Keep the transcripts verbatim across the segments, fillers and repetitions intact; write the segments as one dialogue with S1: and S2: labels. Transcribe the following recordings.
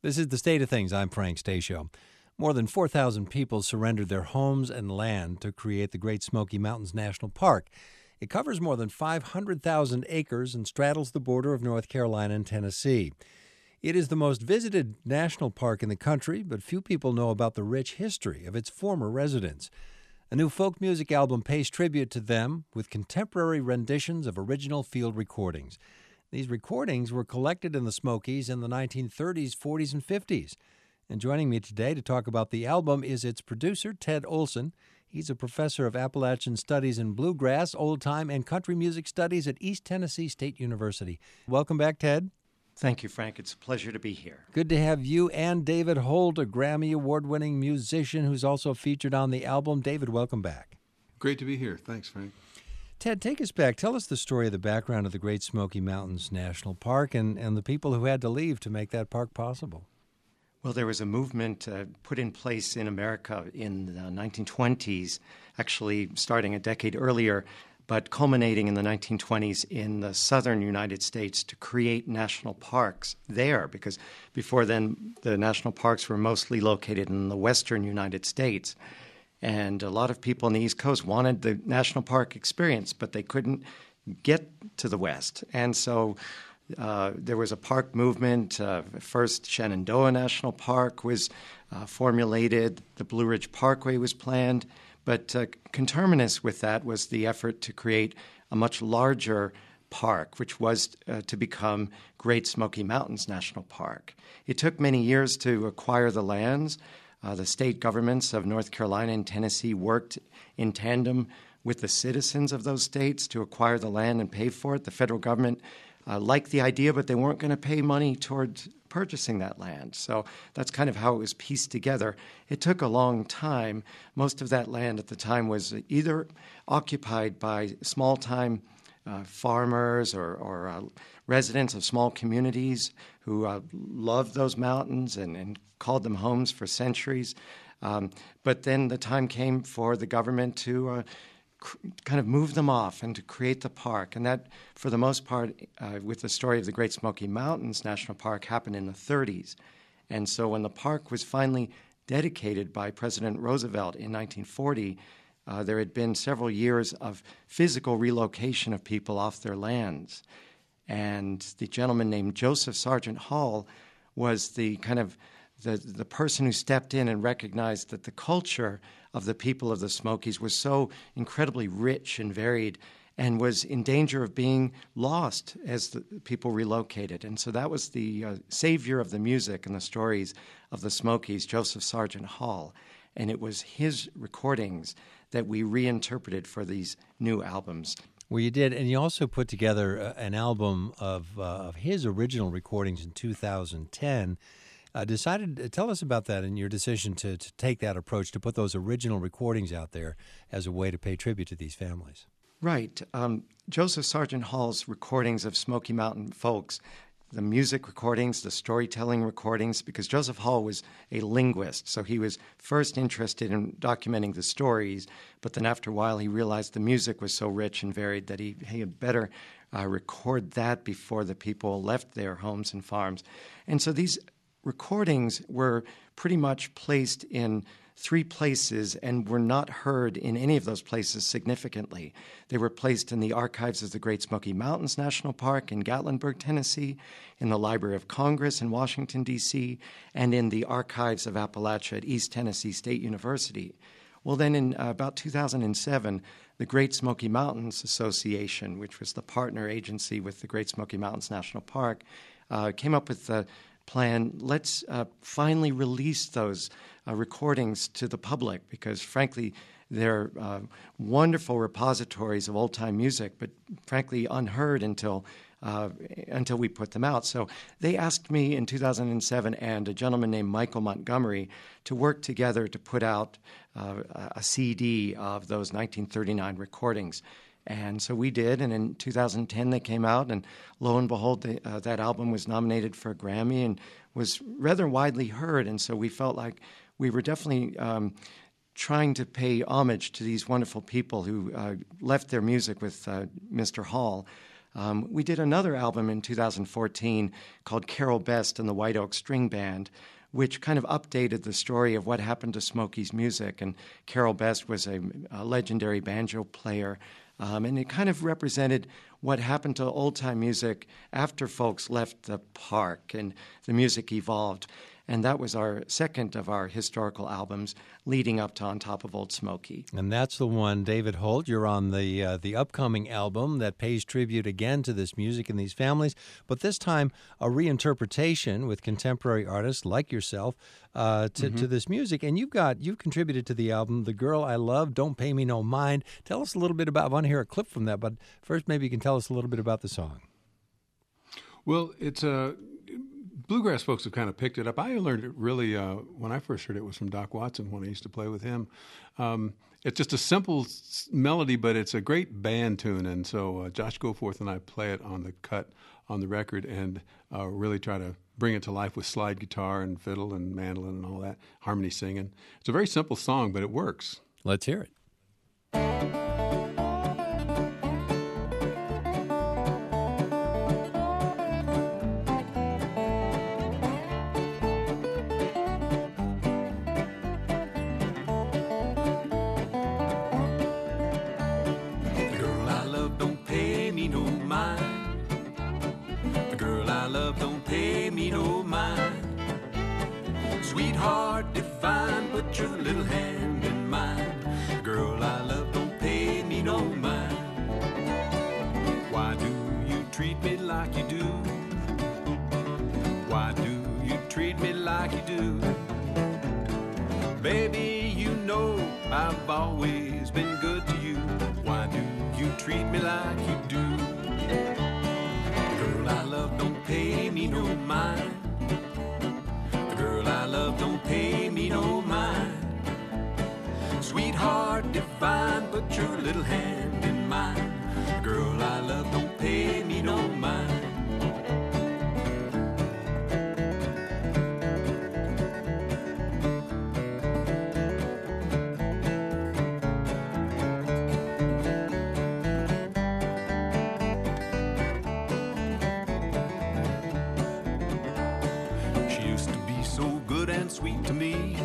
S1: This is The State of Things. I'm Frank Stasio. More than four thousand people surrendered their homes and land to create the Great Smoky Mountains National Park. It covers more than five hundred thousand acres and straddles the border of North Carolina and Tennessee. It is the most visited national park in the country, but few people know about the rich history of its former residents. A new folk music album pays tribute to them with contemporary renditions of original field recordings. These recordings were collected in the Smokies in the nineteen thirties, forties, and fifties. And joining me today to talk about the album is its producer, Ted Olson. He's a professor of Appalachian Studies in Bluegrass, Old Time, and Country Music Studies at East Tennessee State University. Welcome back, Ted.
S2: Thank you, Frank. It's a pleasure to be here.
S1: Good to have you and David Holt, a Grammy Award-winning musician who's also featured on the album. David, welcome back.
S3: Great to be here. Thanks, Frank.
S1: Ted, take us back. Tell us the story of the background of the Great Smoky Mountains National Park and, and the people who had to leave to make that park possible.
S2: Well, there was a movement uh, put in place in America in the nineteen twenties, actually starting a decade earlier, but culminating in the nineteen twenties in the southern United States to create national parks there, because before then the national parks were mostly located in the western United States. And a lot of people on the East Coast wanted the national park experience, but they couldn't get to the West. And so uh, there was a park movement. Uh, first, Shenandoah National Park was uh, formulated. The Blue Ridge Parkway was planned. But uh, conterminous with that was the effort to create a much larger park, which was uh, to become Great Smoky Mountains National Park. It took many years to acquire the lands. Uh, the state governments of North Carolina and Tennessee worked in tandem with the citizens of those states to acquire the land and pay for it. The federal government uh, liked the idea, but they weren't going to pay money towards purchasing that land. So that's kind of how it was pieced together. It took a long time. Most of that land at the time was either occupied by small-time uh, farmers or, or uh, residents of small communities who uh, loved those mountains and, and called them homes for centuries. Um, but then the time came for the government to uh, cr- kind of move them off and to create the park. And that, for the most part, uh, with the story of the Great Smoky Mountains National Park, happened in the thirties. And so when the park was finally dedicated by President Roosevelt in nineteen forty, uh, there had been several years of physical relocation of people off their lands. And the gentleman named Joseph Sargent Hall was the kind of the, the person who stepped in and recognized that the culture of the people of the Smokies was so incredibly rich and varied and was in danger of being lost as the people relocated. And so that was the uh, savior of the music and the stories of the Smokies, Joseph Sargent Hall. And it was his recordings that we reinterpreted for these new albums.
S1: Well, you did, and you also put together uh, an album of, uh, of his original recordings in two thousand ten. Uh, decided, uh, tell us about that and your decision to, to take that approach, to put those original recordings out there as a way to pay tribute to these families.
S2: Right. Um, Joseph Sargent Hall's recordings of Smoky Mountain folks, the music recordings, the storytelling recordings, because Joseph Hall was a linguist, so he was first interested in documenting the stories, but then after a while he realized the music was so rich and varied that he, he had better uh, record that before the people left their homes and farms. And so these recordings were pretty much placed in three places and were not heard in any of those places significantly. They were placed in the archives of the Great Smoky Mountains National Park in Gatlinburg, Tennessee, in the Library of Congress in Washington, D C, and in the archives of Appalachia at East Tennessee State University. Well, then in uh, about two thousand seven, the Great Smoky Mountains Association, which was the partner agency with the Great Smoky Mountains National Park, uh, came up with the plan, let's uh, finally release those uh, recordings to the public because, frankly, they're uh, wonderful repositories of old-time music, but frankly unheard until uh, until we put them out. So they asked me in two thousand seven and a gentleman named Michael Montgomery to work together to put out uh, a C D of those nineteen thirty-nine recordings. And so we did, and in two thousand ten they came out, and lo and behold, the, uh, that album was nominated for a Grammy and was rather widely heard. And so we felt like we were definitely um, trying to pay homage to these wonderful people who uh, left their music with uh, Mister Hall. Um, we did another album in two thousand fourteen called Carol Best and the White Oak String Band, which kind of updated the story of what happened to Smokey's music. And Carol Best was a, a legendary banjo player, um, and it kind of represented what happened to old-time music after folks left the park and the music evolved. And that was our second of our historical albums leading up to On Top of Old Smoky.
S1: And that's the one, David Holt. You're on the uh, the upcoming album that pays tribute again to this music and these families, but this time a reinterpretation with contemporary artists like yourself uh, to, mm-hmm. to this music. And you've got you've contributed to the album, The Girl I Love, Don't Pay Me No Mind. Tell us a little bit about, I want to hear a clip from that, but first maybe you can tell us a little bit about the song.
S3: Well, it's a... Bluegrass folks have kind of picked it up. I learned it really, uh, when I first heard it, was from Doc Watson when I used to play with him. Um, it's just a simple s- melody, but it's a great band tune. And so uh, Josh Goforth and I play it on the cut on the record and uh, really try to bring it to life with slide guitar and fiddle and mandolin and all that, harmony singing. It's a very simple song, but it works.
S1: Let's hear it.
S4: Sweetheart divine, put your little hand in mine. Girl I love, don't pay me no mind. Why do you treat me like you do? Why do you treat me like you do? Baby, you know I've always been good to you. Why do you treat me like you do? Girl I love, don't pay me no mind. Girl I love, don't pay me no mind. Sweetheart divine, put your little hand in mine. Girl I love, don't pay me no mind. Sweet to me.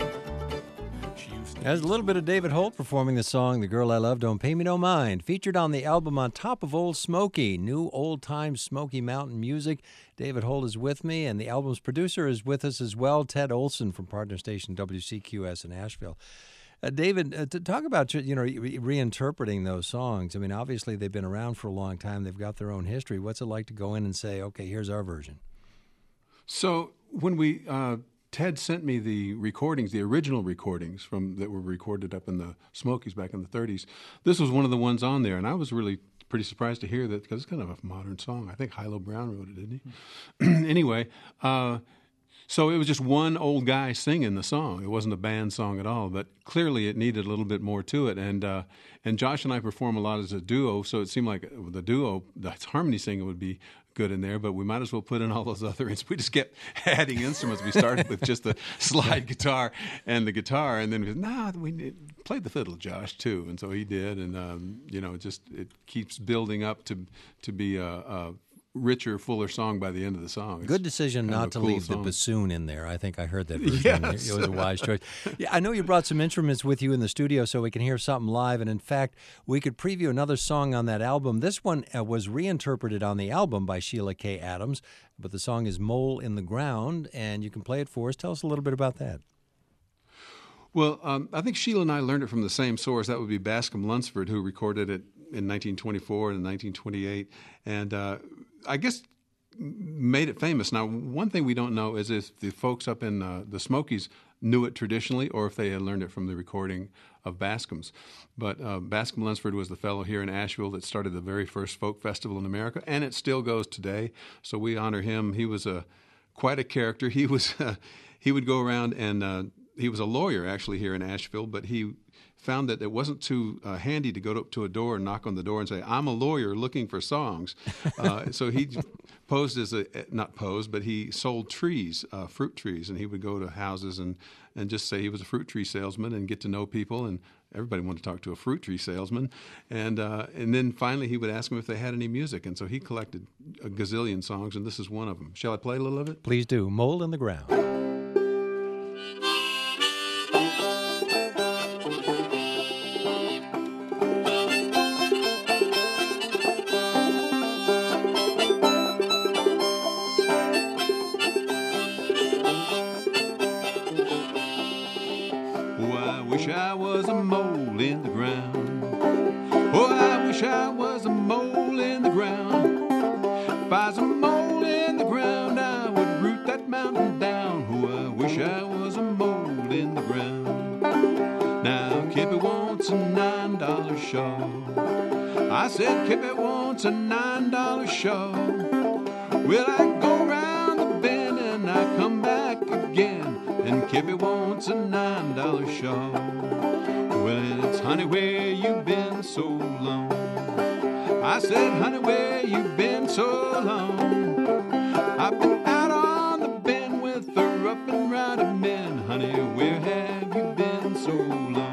S1: There's a little bit of David Holt performing the song The Girl I Love, Don't Pay Me No Mind, featured on the album On Top of Old Smoky, new old-time Smoky Mountain music. David Holt is with me, and the album's producer is with us as well, Ted Olson from partner station W C Q S in Asheville. Uh, David, uh, to talk about you know re- reinterpreting those songs. I mean, obviously they've been around for a long time. They've got their own history. What's it like to go in and say, okay, here's our version?
S3: So when we... Uh Ted sent me the recordings, the original recordings from that were recorded up in the Smokies back in the thirties. This was one of the ones on there, and I was really pretty surprised to hear that because it's kind of a modern song. I think Hilo Brown wrote it, didn't he? Mm-hmm. Anyway, uh, so it was just one old guy singing the song. It wasn't a band song at all, but clearly it needed a little bit more to it. And uh, and Josh and I perform a lot as a duo, so it seemed like the duo, the harmony singing would be good in there, but we might as well put in all those other instruments. We just kept adding instruments. We started with just the slide guitar and the guitar, and then we said, nah, we need, played the fiddle, Josh, too. And so he did, and, um, you know, it just it keeps building up to to be a, a richer, fuller song by the end of the song. It's
S1: good decision not to
S3: cool
S1: leave
S3: song.
S1: The bassoon in there. I think I heard that version.
S3: Yes.
S1: It was a wise choice. Yeah, I know you brought some instruments with you in the studio so we can hear something live, and in fact, we could preview another song on that album. This one uh, was reinterpreted on the album by Sheila K. Adams, but the song is Mole in the Ground, and you can play it for us. Tell us a little bit about that.
S3: Well, um, I think Sheila and I learned it from the same source. That would be Bascom Lunsford, who recorded it in nineteen twenty-four and nineteen twenty-eight, and uh, I guess made it famous. Now, one thing we don't know is if the folks up in uh, the Smokies knew it traditionally or if they had learned it from the recording of Bascom's. But uh, Bascom Lunsford was the fellow here in Asheville that started the very first folk festival in America, and it still goes today. So we honor him. He was a quite a character. He was uh, he would go around and uh, he was a lawyer actually here in Asheville, but he found that it wasn't too uh, handy to go up to a door and knock on the door and say, "I'm a lawyer looking for songs." Uh, so he posed as a, not posed, but he sold trees, uh, fruit trees, and he would go to houses and, and just say he was a fruit tree salesman and get to know people, and everybody wanted to talk to a fruit tree salesman. And uh, and then finally he would ask them if they had any music, and so he collected a gazillion songs, and this is one of them. Shall I play a little of it?
S1: Please do. Mole in the Ground.
S3: Wish I was a mole in the ground. Oh, I wish I was a mole in the ground. If I was a mole in the ground, I would root that mountain down. Oh, I wish I was a mole in the ground. Now, Kippy wants a nine dollar show. I said, Kippy wants a nine dollar show. Will I go round the bend and I come back again? And Kippy wants a nine dollar show. Well, it's honey, where you been so long? I said, honey, where you been so long? I've been out on the bend with the rough and rowdy men. Honey, where have you been so long?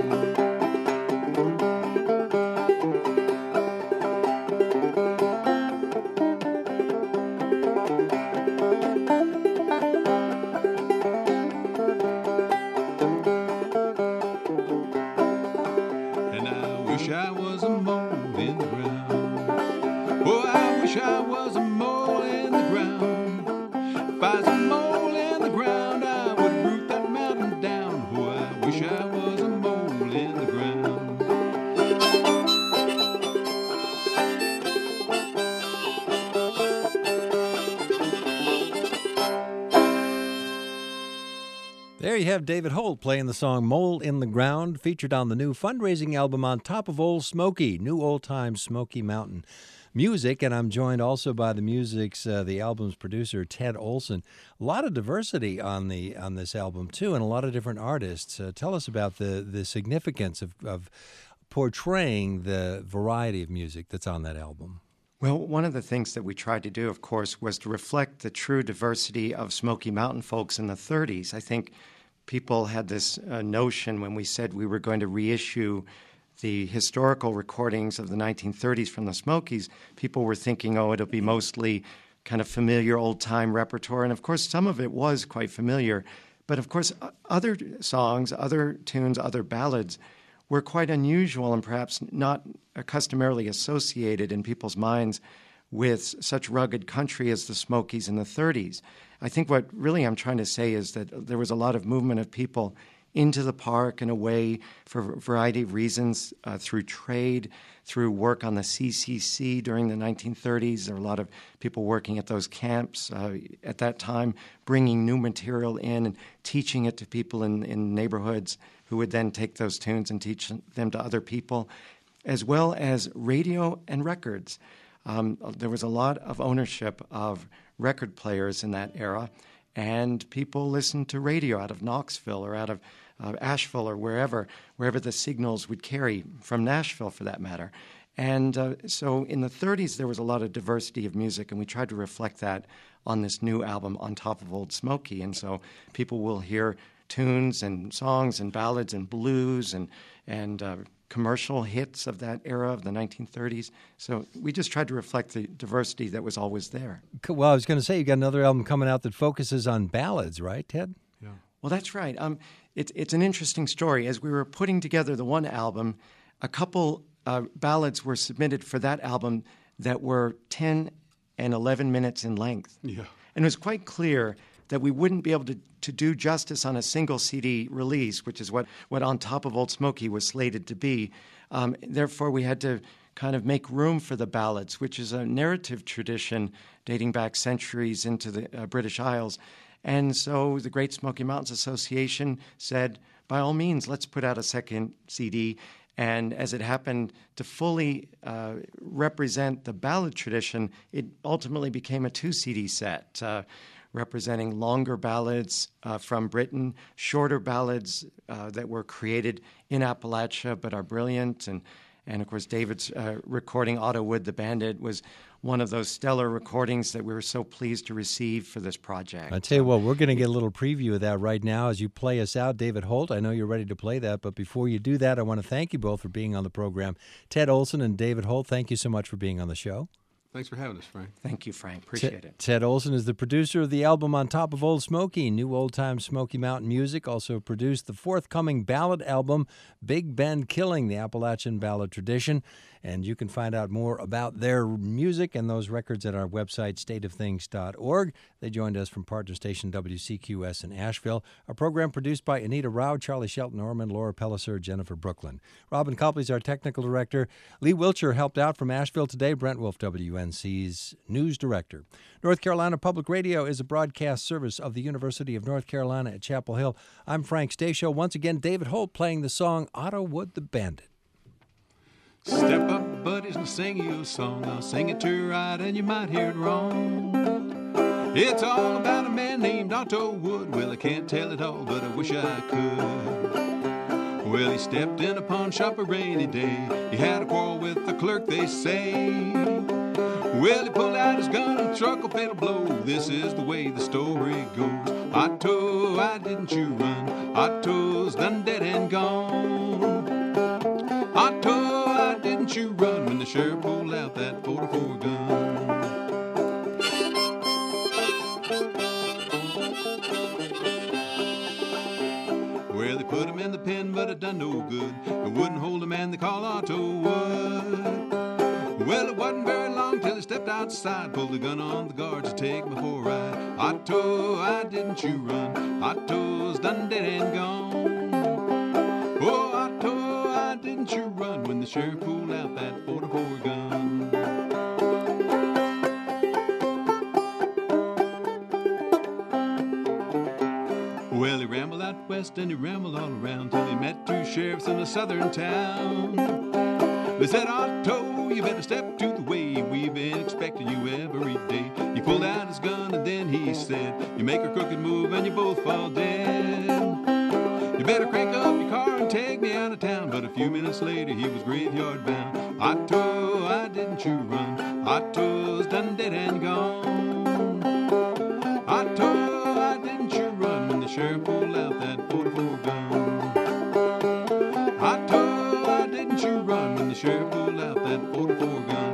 S1: There you have David Holt playing the song Mole in the Ground, featured on the new fundraising album On Top of Old Smoky, New Old Time Smoky Mountain Music. And I'm joined also by the music's, uh, the album's producer, Ted Olson. A lot of diversity on the on this album, too, and a lot of different artists. Uh, tell us about the, the significance of, of portraying the variety of music that's on that album.
S2: Well, one of the things that we tried to do, of course, was to reflect the true diversity of Smoky Mountain folks in the thirties. I think people had this uh, notion when we said we were going to reissue the historical recordings of the nineteen thirties from the Smokies. People were thinking, oh, it'll be mostly kind of familiar old-time repertoire. And, of course, some of it was quite familiar. But, of course, other songs, other tunes, other ballads were quite unusual and perhaps not customarily associated in people's minds with such rugged country as the Smokies in the thirties. I think what really I'm trying to say is that there was a lot of movement of people into the park and away for a variety of reasons, uh, through trade, through work on the C C C during the nineteen thirties. There were a lot of people working at those camps uh, at that time, bringing new material in and teaching it to people in, in neighborhoods who would then take those tunes and teach them to other people, as well as radio and records. Um, there was a lot of ownership of record players in that era, and people listened to radio out of Knoxville or out of uh, Asheville or wherever, wherever the signals would carry, from Nashville for that matter. And uh, so in the thirties, there was a lot of diversity of music, and we tried to reflect that on this new album, On Top of Old Smoky. And so people will hear tunes and songs and ballads and blues and and uh, commercial hits of that era of the nineteen thirties. So we just tried to reflect the diversity that was always there.
S1: Well, I was going to say, you got another album coming out that focuses on ballads, right, Ted?
S3: Yeah.
S2: Well, that's right. Um, it's it's an interesting story. As we were putting together the one album, a couple uh, ballads were submitted for that album that were ten and eleven minutes in length.
S3: Yeah.
S2: And it was quite clear that we wouldn't be able to, to do justice on a single C D release, which is what, what On Top of Old Smoky was slated to be. Um, therefore, we had to kind of make room for the ballads, which is a narrative tradition dating back centuries into the uh, British Isles. And so the Great Smoky Mountains Association said, by all means, let's put out a second C D. And as it happened to fully uh, represent the ballad tradition, it ultimately became a two C D set. Uh, representing longer ballads uh, from Britain, shorter ballads uh, that were created in Appalachia but are brilliant. And, and of course, David's uh, recording Otto Wood the Bandit was one of those stellar recordings that we were so pleased to receive for this project.
S1: I tell you what, we're going to get a little preview of that right now as you play us out. David Holt, I know you're ready to play that, but before you do that, I want to thank you both for being on the program. Ted Olson and David Holt, thank you so much for being on the show.
S3: Thanks for having us, Frank.
S2: Thank you, Frank. Appreciate
S1: Ted,
S2: it.
S1: Ted Olson is the producer of the album On Top of Old Smoky, new old-time Smoky Mountain music. Also produced the forthcoming ballad album, Big Bend Killing, the Appalachian ballad tradition. And you can find out more about their music and those records at our website, state of things dot org. They joined us from partner station W C Q S in Asheville. A program produced by Anita Rao, Charlie Shelton Orman, Laura Pelliser, Jennifer Brooklyn. Robin Copley's our technical director. Lee Wiltshire helped out from Asheville today. Brent Wolf, W N C's news director. North Carolina Public Radio is a broadcast service of the University of North Carolina at Chapel Hill. I'm Frank Stasio. Once again, David Holt playing the song Otto Wood the Bandit.
S3: Step up, buddies, and sing you a song. I'll sing it to you right, and you might hear it wrong. It's all about a man named Otto Wood. Well, I can't tell it all, but I wish I could. Well, he stepped in a pawn shop a rainy day. He had a quarrel with the clerk, they say. Well, he pulled out his gun and struck a fatal blow. This is the way the story goes. Otto, why didn't you run? Otto's done dead and gone. Otto, why didn't you run when the sheriff pulled out that forty-four gun? Well, they put him in the pen, but it done no good. It wouldn't hold a man they call Otto Wood. Well, it wasn't very long till he stepped outside, pulled the gun on the guards to take him for a ride. Otto, why didn't you run? Otto's done dead and gone. Oh, Otto, why didn't you run when the sheriff pulled out that forty-four gun? Well, he rambled out west and he rambled all around till he met two sheriffs in a southern town. They said, Otto, you better step to the way. We've been expecting you every day. He pulled out his gun and then he said, you make a crooked move and you both fall dead. You better crank up your car and take me out of town. But a few minutes later he was graveyard bound. Otto, why didn't you run? Otto's done dead and gone. Otto, why didn't you run when the sheriff pulled out that forty-four gun? Otto, why didn't you run when the sheriff pulled out that forty-four gun?